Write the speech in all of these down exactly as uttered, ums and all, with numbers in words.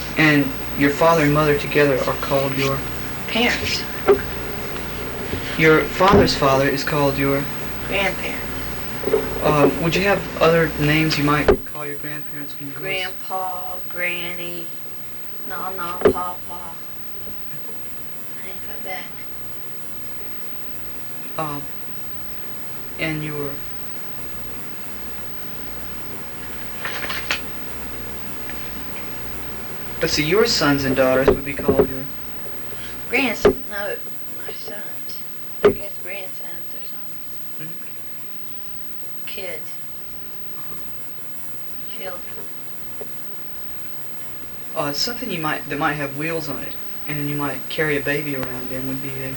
And your father and mother together are called your... Parents. Your father's father is called your... Grandparents. Uh, would you have other names you might call your grandparents when you were... Grandpa, Granny, Nana, Papa. Things like that. Um, and your... Let's see, your sons and daughters would be called your... Grandsons. No, my sons. I guess grandsons or something. Mm-hmm. Kids. Children. Uh, something you might that might have wheels on it, and you might carry a baby around in would be a...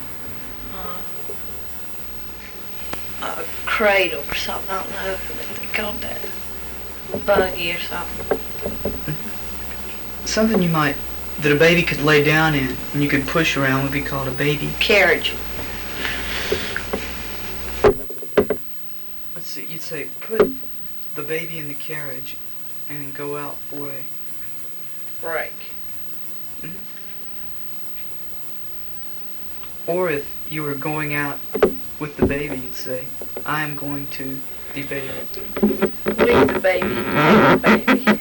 Uh, a cradle or something. I don't know if they called that. Buggy or something. Something you might, that a baby could lay down in and you could push around would be called a baby... Carriage. Let's see, you'd say, put the baby in the carriage and go out for a... Break. Mm-hmm. Or if you were going out with the baby, you'd say, I am going to the baby. Leave the baby. Leave the baby.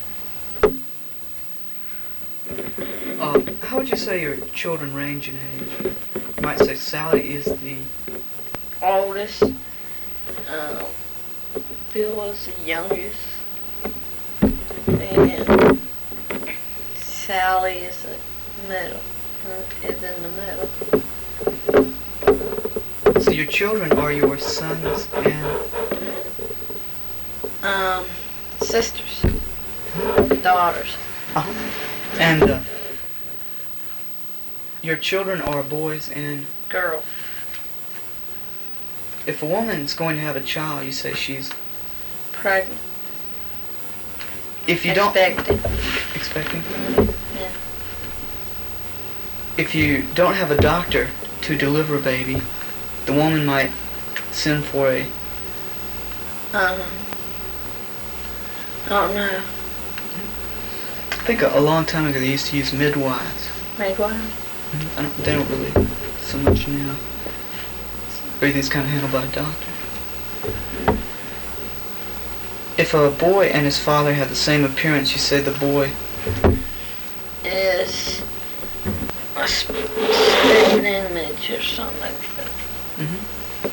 Uh, how would you say your children range in age? You might say Sally is the... Oldest. Um, Bill is the youngest. And Sally is the middle. uh, Is in the middle. So your children are your sons and... Um, sisters. Daughters. Uh-huh. And uh, your children are boys and... Girl. If a woman's going to have a child, you say she's... Pregnant. If you don't... Expecting. Expecting? Yeah. If you don't have a doctor to deliver a baby, the woman might send for a... Um, I don't know. I think a, a long time ago they used to use midwives. Midwife? I don't, they don't really so much now. Everything's kind of handled by a doctor. If a boy and his father have the same appearance, you say the boy... Is a spitting image or something like that. Mm-hmm.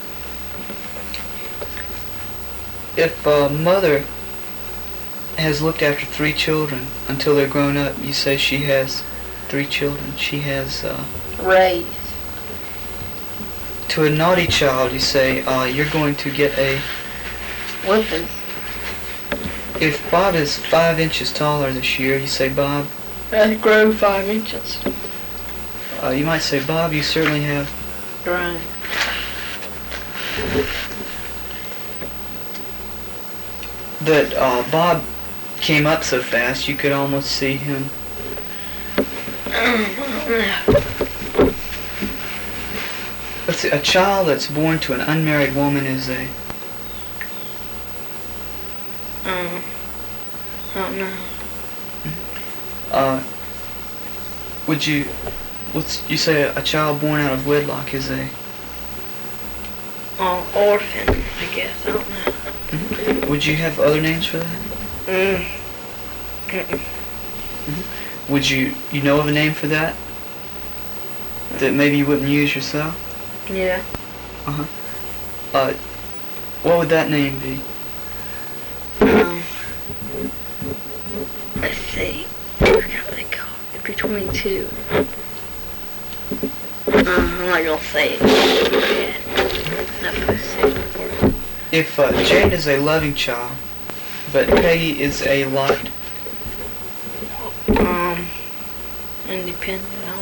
If a mother has looked after three children until they're grown up, you say she has three children. She has... Uh, Raised. to a naughty child, you say, uh, you're going to get a... Whipping. If Bob is five inches taller this year, you say, Bob... I grow five inches. Uh, you might say, Bob, you certainly have... Right. That uh, Bob came up so fast, you could almost see him... Let's see, a child that's born to an unmarried woman is a... Um, I don't know. Uh, would you... Let's, you say a, a child born out of wedlock is a... Oh, orphan, I guess. I don't know. Mm-hmm. Would you have other names for that? Mm. Mm-mm. Mm-hmm. Would you... You know of a name for that? That maybe you wouldn't use yourself? Yeah. Uh-huh. Uh, what would that name be? Um, let's see. I forgot what they call it. Between two. Uh, I'm not gonna say it. Yeah. Not gonna say it for it. If uh, Jane is a loving child, but Peggy is a light... Um, independent. I don't